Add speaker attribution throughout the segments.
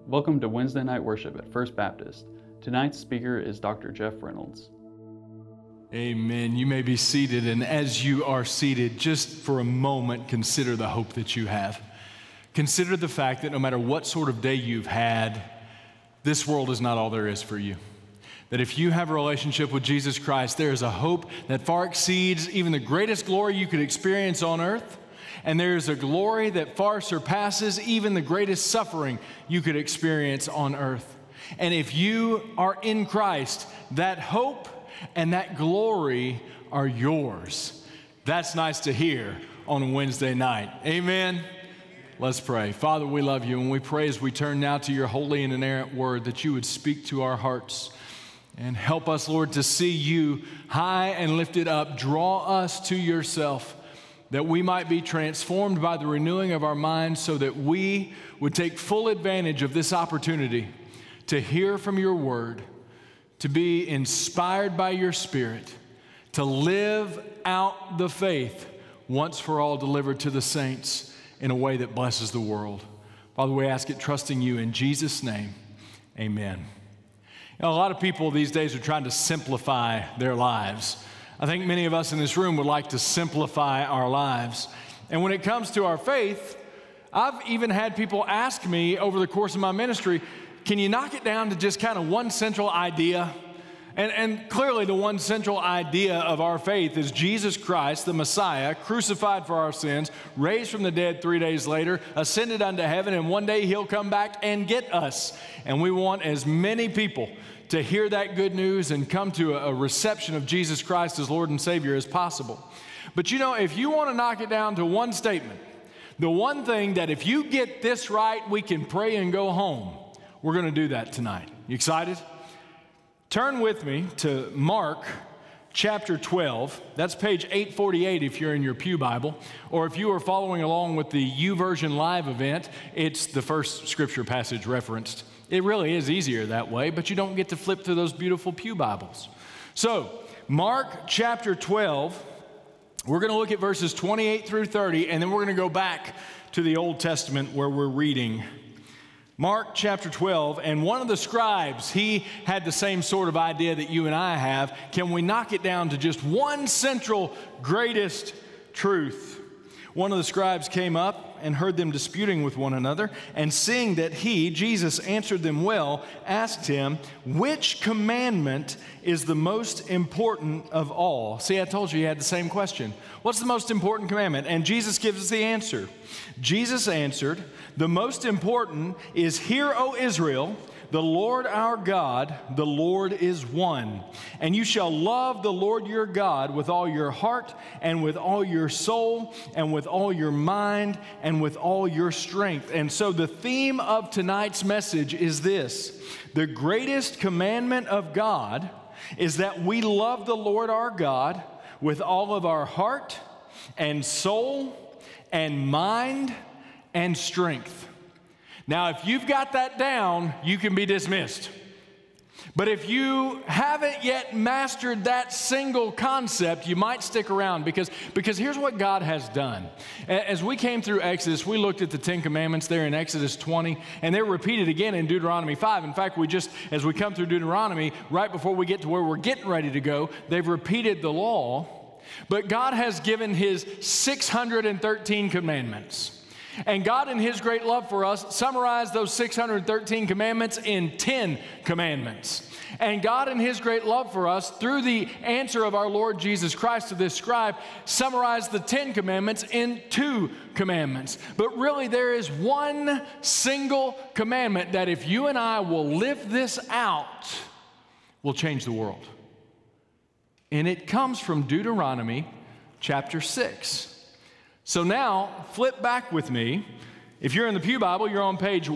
Speaker 1: Welcome to Wednesday night worship at First Baptist. Tonight's speaker is Dr. Jeff Reynolds.
Speaker 2: Amen. You may be seated, and as you are seated, just for a moment, consider the hope that you have. Consider the fact that no matter what sort of day you've had, this world is not all there is for you. That if you have a relationship with Jesus Christ, there is a hope that far exceeds even the greatest glory you could experience on earth. And there is a glory that far surpasses even the greatest suffering you could experience on earth. And if you are in Christ, that hope and that glory are yours. That's nice to hear on Wednesday night. Amen. Let's pray. Father, we love you, and we pray as we turn now to your holy and inerrant word that you would speak to our hearts and help us, Lord, to see you high and lifted up. Draw us to yourself, that we might be transformed by the renewing of our minds, so that we would take full advantage of this opportunity to hear from your word, to be inspired by your Spirit, to live out the faith once for all delivered to the saints in a way that blesses the world. Father, we ask it trusting you in Jesus' name. Amen. You know, a lot of people these days are trying to simplify their lives. I think many of us in this room would like to simplify our lives. And when it comes to our faith, I've even had people ask me over the course of my ministry, can you knock it down to just kind of one central idea? And clearly the one central idea of our faith is Jesus Christ, the Messiah, crucified for our sins, raised from the dead 3 days later, ascended unto heaven, and one day he'll come back and get us. And we want as many people to hear that good news and come to a reception of Jesus Christ as Lord and Savior as possible. But you know, if you want to knock it down to one statement, the one thing that if you get this right, we can pray and go home, we're going to do that tonight. You excited? Turn with me to Mark chapter 12. That's page 848 if you're in your pew Bible, or if you are following along with the YouVersion Live event, it's the first scripture passage referenced. It really is easier that way, but you don't get to flip through those beautiful pew Bibles. So, Mark chapter 12, we're going to look at verses 28 through 30, and then we're going to go back to the Old Testament where we're reading Mark chapter 12, and one of the scribes, he had the same sort of idea that you and I have. Can we knock it down to just one central greatest truth? One of the scribes came up and heard them disputing with one another, and seeing that he, Jesus, answered them well, asked him, which commandment is the most important of all? See, I told you he had the same question. What's the most important commandment? And Jesus gives us the answer. Jesus answered, the most important is, hear, O Israel, the Lord our God, the Lord is one. And you shall love the Lord your God with all your heart and with all your soul and with all your mind and with all your strength. And so the theme of tonight's message is this: the greatest commandment of God is that we love the Lord our God with all of our heart and soul and mind and strength. Now, if you've got that down, you can be dismissed. But if you haven't yet mastered that single concept, you might stick around because here's what God has done. As we came through Exodus, we looked at the 10 Commandments there in Exodus 20, and they're repeated again in Deuteronomy 5. In fact, as we come through Deuteronomy, right before we get to where we're getting ready to go, they've repeated the law. But God has given his 613 commandments. And God, in his great love for us, summarized those 613 commandments in 10 commandments. And God, in his great love for us, through the answer of our Lord Jesus Christ to this scribe, summarized the 10 commandments in 2 commandments. But really, there is one single commandment that if you and I will live this out, will change the world. And it comes from Deuteronomy chapter 6. So now, flip back with me. If you're in the pew Bible, you're on page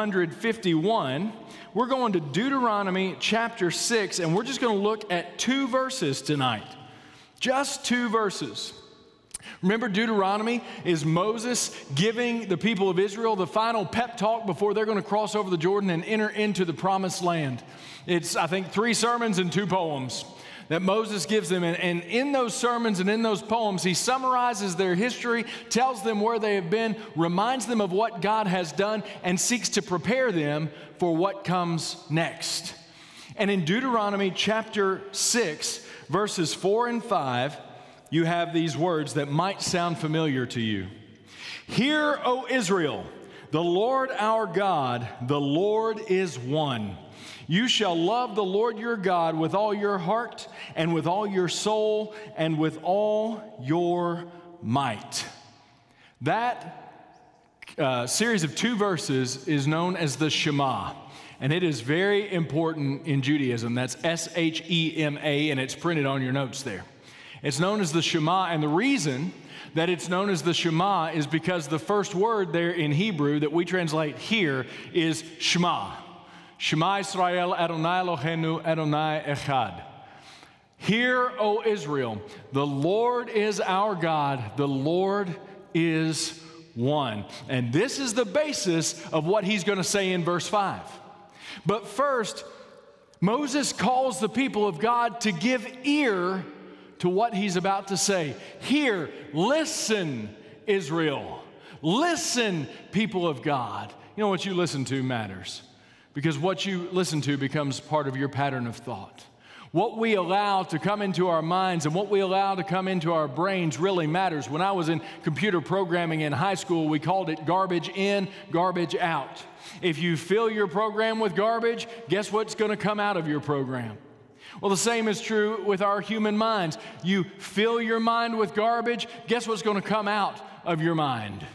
Speaker 2: 151. We're going to Deuteronomy chapter 6, and we're just going to look at 2 verses tonight. Just 2 verses. Remember, Deuteronomy is Moses giving the people of Israel the final pep talk before they're going to cross over the Jordan and enter into the promised land. It's, I think, 3 sermons and 2 poems. that Moses gives them. And in those sermons and in those poems, he summarizes their history, tells them where they have been, reminds them of what God has done, and seeks to prepare them for what comes next. And in Deuteronomy chapter 6, verses 4 and 5, you have these words that might sound familiar to you. Hear, O Israel, the Lord our God, the Lord is one. You shall love the Lord your God with all your heart and with all your soul and with all your might. That series of 2 verses is known as the Shema, and it is very important in Judaism. That's S-H-E-M-A, and it's printed on your notes there. It's known as the Shema, and the reason that it's known as the Shema is because the first word there in Hebrew that we translate here is Shema. Shema Yisrael Adonai Eloheinu Adonai Echad. Hear, O Israel, the Lord is our God, the Lord is one. And this is the basis of what he's going to say in verse 5. But first, Moses calls the people of God to give ear to what he's about to say. Hear, listen, Israel. Listen, people of God. You know, what you listen to matters, because what you listen to becomes part of your pattern of thought. What we allow to come into our minds and what we allow to come into our brains really matters. When I was in computer programming in high school, we called it garbage in, garbage out. If you fill your program with garbage, guess what's going to come out of your program? Well, the same is true with our human minds. You fill your mind with garbage, guess what's going to come out of your mind?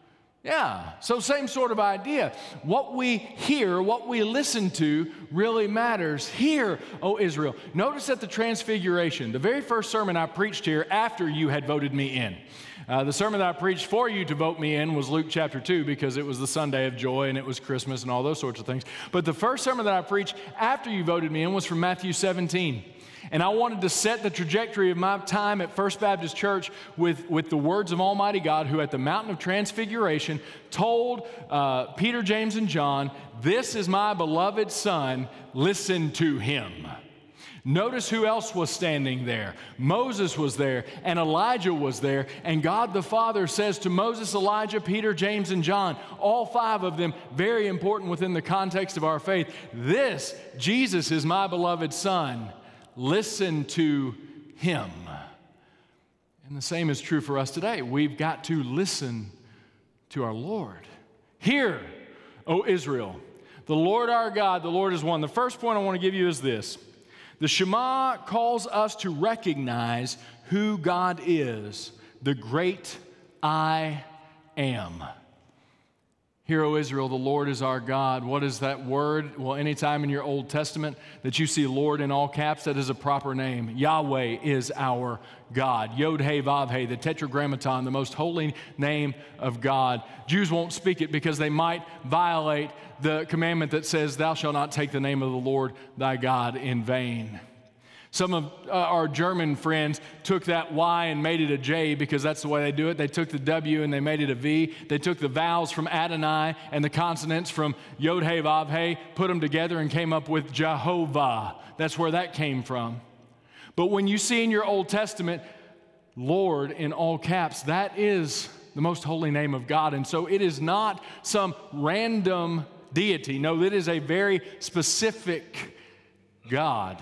Speaker 2: Yeah, so same sort of idea. What we hear, what we listen to really matters. Hear, O Israel. Notice at the Transfiguration, the very first sermon I preached here after you had voted me in. The sermon that I preached for you to vote me in was Luke chapter 2, because it was the Sunday of joy and it was Christmas and all those sorts of things. But the first sermon that I preached after you voted me in was from Matthew 17. And I wanted to set the trajectory of my time at First Baptist Church with the words of Almighty God, who at the Mountain of Transfiguration told Peter, James, and John, "This is my beloved Son, listen to him." Notice who else was standing there. Moses was there, and Elijah was there, and God the Father says to Moses, Elijah, Peter, James, and John, all 5 of them very important within the context of our faith, "This, Jesus, is my beloved Son. Listen to him." And the same is true for us today. We've got to listen to our Lord. Hear, O Israel, the Lord our God, the Lord is one. The first point I want to give you is this. The Shema calls us to recognize who God is, the great I am. Hear, O Israel, the Lord is our God. What is that word? Well, anytime in your Old Testament that you see Lord in all caps, that is a proper name. Yahweh is our God. Yod He Vav He, the Tetragrammaton, the most holy name of God. Jews won't speak it because they might violate the commandment that says, "Thou shalt not take the name of the Lord thy God in vain." Some of our German friends took that Y and made it a J because that's the way they do it. They took the W and they made it a V. They took the vowels from Adonai and the consonants from Yod He Vav He, put them together and came up with Jehovah. That's where that came from. But when you see in your Old Testament, Lord in all caps, that is the most holy name of God. And so it is not some random deity. No, it is a very specific God.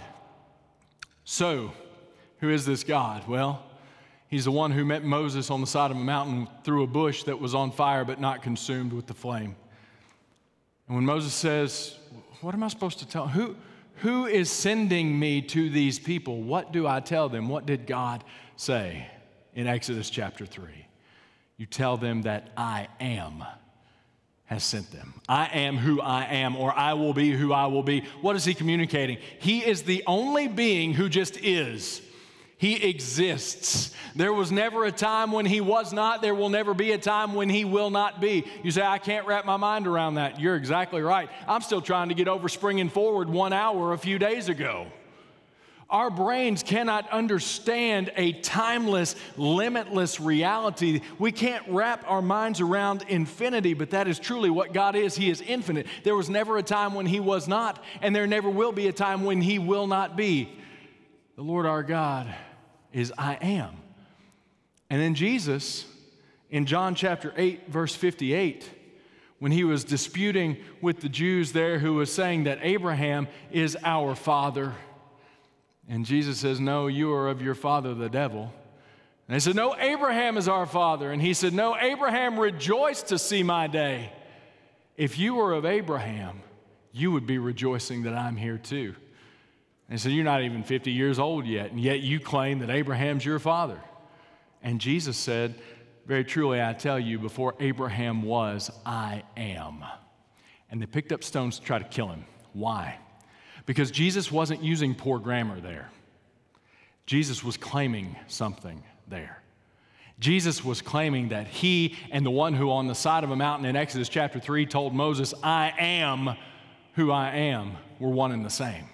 Speaker 2: So, who is this God? Well, he's the one who met Moses on the side of a mountain through a bush that was on fire but not consumed with the flame. And when Moses says, "What am I supposed to tell? Who is sending me to these people? What do I tell them?" What did God say in Exodus chapter 3? You tell them that I am has sent them. I am who I am, or I will be who I will be. What is he communicating? He is the only being who just is. He exists. There was never a time when he was not. There will never be a time when he will not be. You say, "I can't wrap my mind around that." You're exactly right. I'm still trying to get over springing forward 1 hour a few days ago. Our brains cannot understand a timeless, limitless reality. We can't wrap our minds around infinity, but that is truly what God is. He is infinite. There was never a time when he was not, and there never will be a time when he will not be. the Lord our God is I am. And then Jesus, in John chapter 8, verse 58, when he was disputing with the Jews there who was saying that Abraham is our father, and Jesus says, no, you are of your father, the devil. And they said, no, Abraham is our father. And he said, no, Abraham rejoiced to see my day. If you were of Abraham, you would be rejoicing that I'm here too. And so you're not even 50 years old yet, and yet you claim that Abraham's your father. And Jesus said, very truly I tell you, before Abraham was, I am. And they picked up stones to try to kill him. Why? Because Jesus wasn't using poor grammar there. Jesus was claiming something there. Jesus was claiming that he and the one who on the side of a mountain in Exodus chapter 3 told Moses, I am who I am, were one and the same.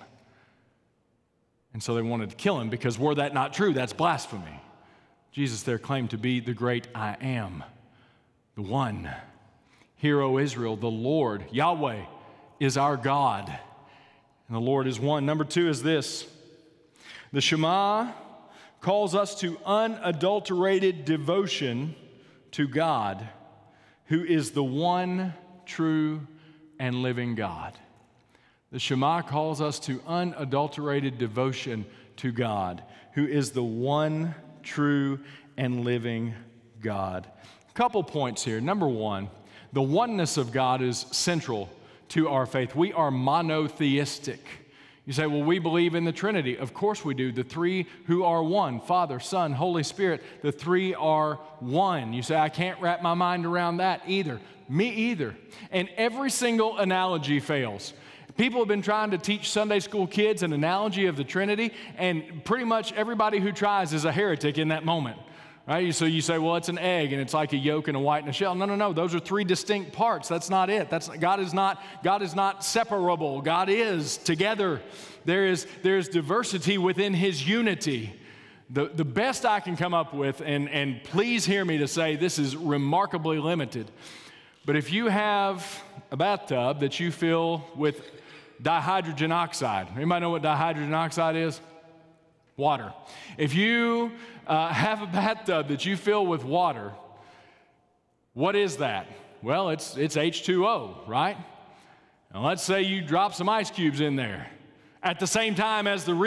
Speaker 2: And so they wanted to kill him because were that not true, that's blasphemy. Jesus there claimed to be the great I am, the one. Hear, O Israel, the Lord, Yahweh, is our God. And the Lord is one. Number two is this. The Shema calls us to unadulterated devotion to God, who is the one true and living God. The Shema calls us to unadulterated devotion to God, who is the one true and living God. A couple points here. Number one, the oneness of God is central to our faith. We are monotheistic. You say, well, we believe in the Trinity. Of course we do. The three who are one, Father, Son, Holy Spirit, the three are one. You say, I can't wrap my mind around that either. Me either. And every single analogy fails. People have been trying to teach Sunday school kids an analogy of the Trinity, and pretty much everybody who tries is a heretic in that moment. Right? So you say, well, it's an egg, and it's like a yolk and a white and a shell. No. Those are three distinct parts. That's not it. God is not separable. God is together. There is diversity within His unity. The best I can come up with, and please hear me to say this is remarkably limited, but if you have a bathtub that you fill with dihydrogen oxide, anybody know what dihydrogen oxide is? Water. If you have a bathtub that you fill with water, what is that? Well, it's H2O, right? Now let's say you drop some ice cubes in there. At the same time as the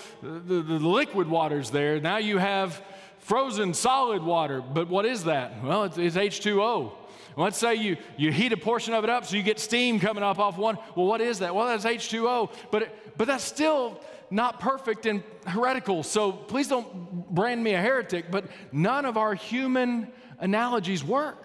Speaker 2: liquid water's there, now you have frozen solid water. But what is that? Well, it's H2O. Let's say you heat a portion of it up so you get steam coming up off one. Well, what is that? Well, that's H2O. But that's still not perfect and heretical. So please don't brand me a heretic, but none of our human analogies work.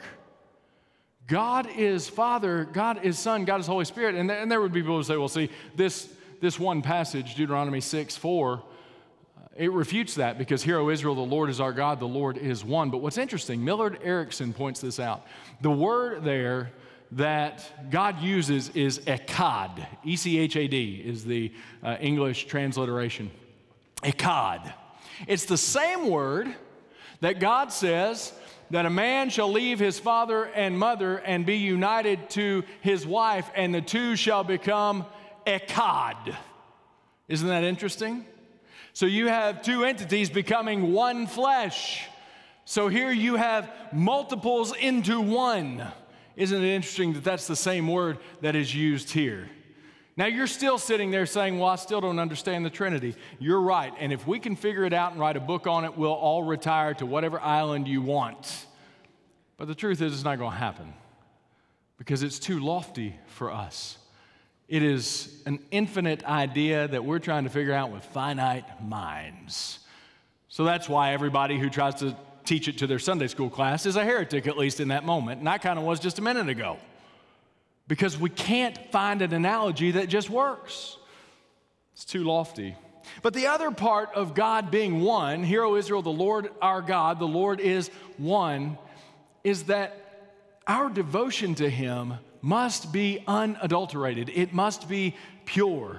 Speaker 2: God is Father, God is Son, God is Holy Spirit. And there would be people who say, well, see, this one passage, Deuteronomy 6:4, it refutes that because, hear, O Israel, the Lord is our God, the Lord is one. But what's interesting, Millard Erickson points this out. The word there that God uses is echad. E-C-H-A-D is the English transliteration. Echad. It's the same word that God says that a man shall leave his father and mother and be united to his wife, and the two shall become echad. Isn't that interesting? So you have two entities becoming one flesh. So here you have multiples into one. Isn't it interesting that that's the same word that is used here? Now you're still sitting there saying, well, I still don't understand the Trinity. You're right. And if we can figure it out and write a book on it, we'll all retire to whatever island you want. But the truth is, it's not going to happen because it's too lofty for us. It is an infinite idea that we're trying to figure out with finite minds. So that's why everybody who tries to teach it to their Sunday school class is a heretic, at least in that moment. And I kind of was just a minute ago. Because we can't find an analogy that just works. It's too lofty. But the other part of God being one, hear, O Israel, the Lord our God, the Lord is one, is that our devotion to Him must be unadulterated. It must be pure.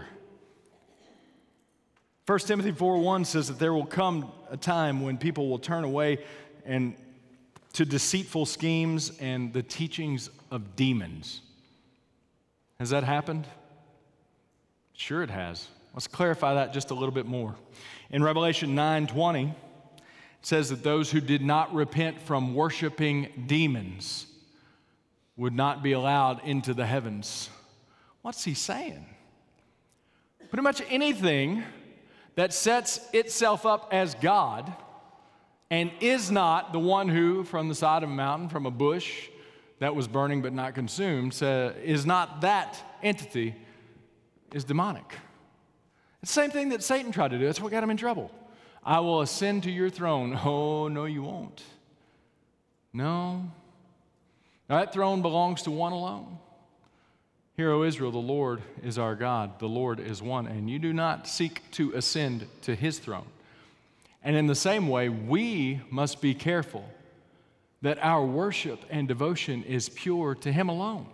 Speaker 2: 1 Timothy 4:1 says that there will come a time when people will turn away and to deceitful schemes and the teachings of demons. Has that happened? Sure it has. Let's clarify that just a little bit more. In Revelation 9:20, it says that those who did not repent from worshiping demons would not be allowed into the heavens. What's he saying? Pretty much anything that sets itself up as God and is not the one who, from the side of a mountain, from a bush that was burning but not consumed, is not that entity, is demonic. It's the same thing that Satan tried to do. That's what got him in trouble. I will ascend to your throne. Oh, no, you won't. No. Now, that throne belongs to one alone. Hear, O Israel, the Lord is our God. The Lord is one, and you do not seek to ascend to his throne. And in the same way, we must be careful that our worship and devotion is pure to him alone.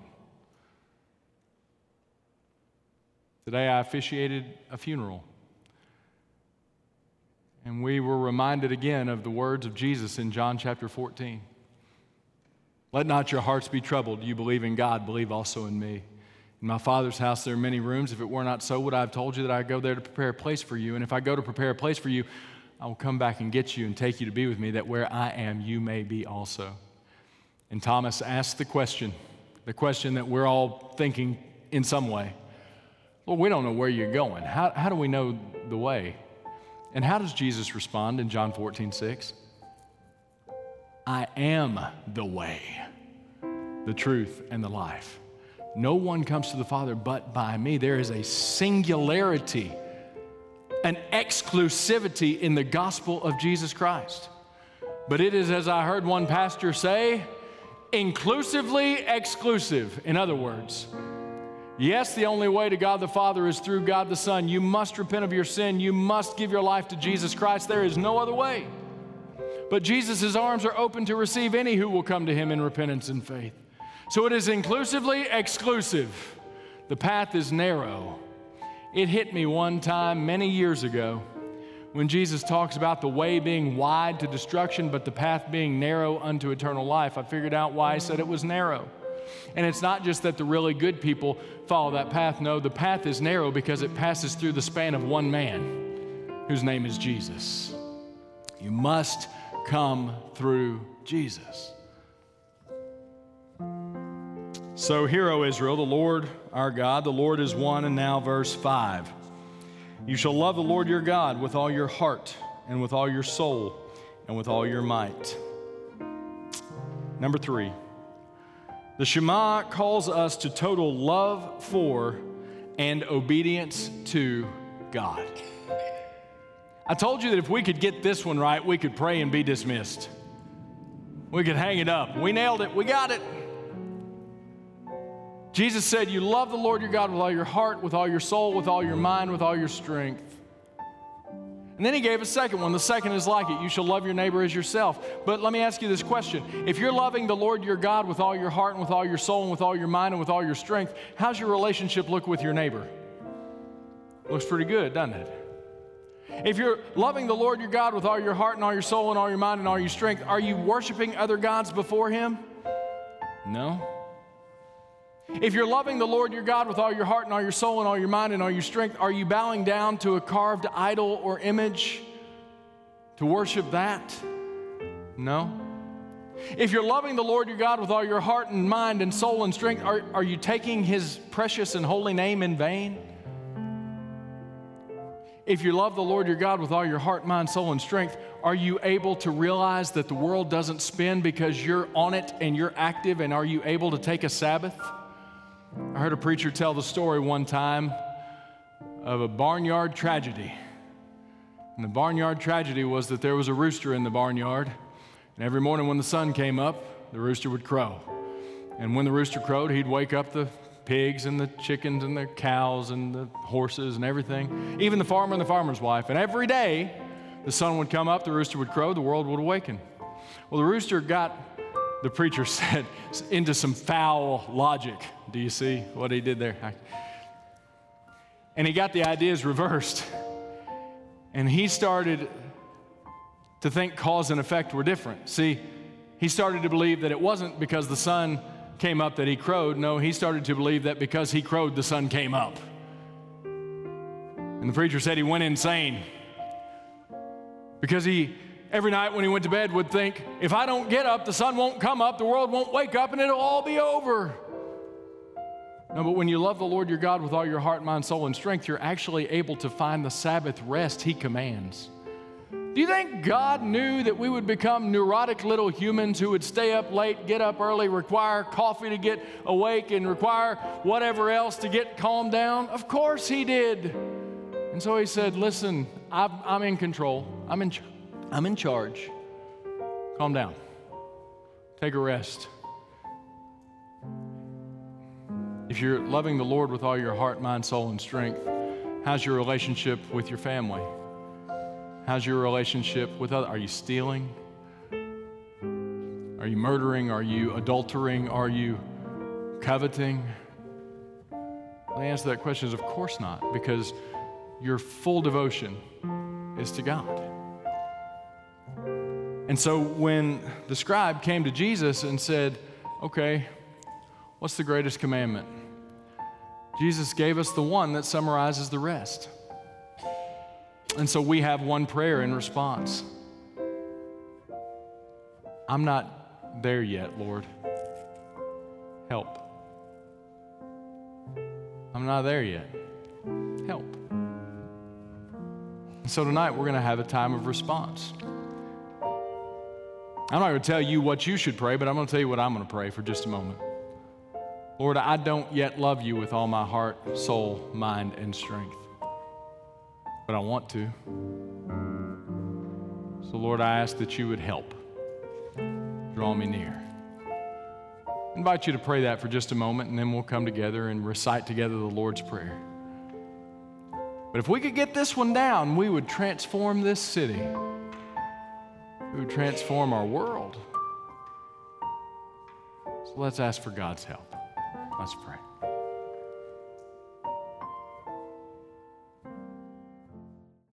Speaker 2: Today I officiated a funeral, and we were reminded again of the words of Jesus in John chapter 14. Let not your hearts be troubled. You believe in God, believe also in me. In my Father's house there are many rooms. If it were not so, would I have told you that I go there to prepare a place for you? And if I go to prepare a place for you, I will come back and get you and take you to be with me, that where I am, you may be also. And Thomas asked the question that we're all thinking in some way. Well, we don't know where you're going. How do we know the way? And how does Jesus respond in John 14:6? I am the way, the truth, and the life. No one comes to the Father but by me. There is a singularity, an exclusivity in the gospel of Jesus Christ. But it is, as I heard one pastor say, inclusively exclusive. In other words, yes, the only way to God the Father is through God the Son. You must repent of your sin. You must give your life to Jesus Christ. There is no other way. But Jesus' arms are open to receive any who will come to him in repentance and faith. So it is inclusively exclusive. The path is narrow. It hit me one time many years ago when Jesus talks about the way being wide to destruction, but the path being narrow unto eternal life. I figured out why he said it was narrow. And it's not just that the really good people follow that path. No, the path is narrow because it passes through the span of one man, whose name is Jesus. You must come through Jesus. So hear, O Israel, the Lord our God, the Lord is one. And now verse 5. You shall love the Lord your God with all your heart and with all your soul and with all your might. Number 3. The Shema calls us to total love for and obedience to God. I told you that if we could get this one right, we could pray and be dismissed. We could hang it up. We nailed it. We got it. Jesus said, you love the Lord your God with all your heart, with all your soul, with all your mind, with all your strength. And then he gave a second one. The second is like it. You shall love your neighbor as yourself. But let me ask you this question. If you're loving the Lord your God with all your heart and with all your soul and with all your mind and with all your strength, how's your relationship look with your neighbor? Looks pretty good, doesn't it? If you're loving the Lord your God with all your heart and all your soul and all your mind and all your strength, are you worshiping other gods before him? No. If you're loving the Lord your God with all your heart and all your soul and all your mind and all your strength, are you bowing down to a carved idol or image to worship that? No. If you're loving the Lord your God with all your heart and mind and soul and strength, are you taking his precious and holy name in vain? If you love the Lord your God with all your heart, mind, soul, and strength, are you able to realize that the world doesn't spin because you're on it and you're active, and are you able to take a Sabbath? I heard a preacher tell the story one time of a barnyard tragedy. And the barnyard tragedy was that there was a rooster in the barnyard, and every morning when the sun came up, the rooster would crow. And when the rooster crowed, he'd wake up the pigs and the chickens and the cows and the horses and everything, even the farmer and the farmer's wife. And every day, the sun would come up, the rooster would crow, the world would awaken. Well, the rooster got, the preacher said, into some foul logic. Do you see what he did there? And he got the ideas reversed. And he started to think cause and effect were different. See, he started to believe that it wasn't because the sun came up that he crowed. No, he started to believe that because he crowed, the sun came up. And the preacher said he went insane because he, every night when he went to bed, would think, if I don't get up, the sun won't come up, the world won't wake up, and it'll all be over. No, but when you love the Lord your God with all your heart, mind, soul, and strength, you're actually able to find the Sabbath rest He commands. Do you think God knew that we would become neurotic little humans who would stay up late, get up early, require coffee to get awake, and require whatever else to get calmed down? Of course He did. And so He said, listen, I'm in control. I'm in charge. Calm down. Take a rest. If you're loving the Lord with all your heart, mind, soul, and strength, how's your relationship with your family? How's your relationship with others? Are you stealing? Are you murdering? Are you adultering? Are you coveting? The answer to that question is of course not, because your full devotion is to God. And so when the scribe came to Jesus and said, okay, what's the greatest commandment? Jesus gave us the one that summarizes the rest. And so we have one prayer in response. I'm not there yet, Lord. Help. I'm not there yet. Help. And so tonight we're going to have a time of response. I'm not going to tell you what you should pray, but I'm going to tell you what I'm going to pray for just a moment. Lord, I don't yet love you with all my heart, soul, mind, and strength. But I want to. So Lord, I ask that you would help. Draw me near. I invite you to pray that for just a moment, and then we'll come together and recite together the Lord's Prayer. But if we could get this one down, we would transform this city. We would transform our world. So let's ask for God's help. Let's pray.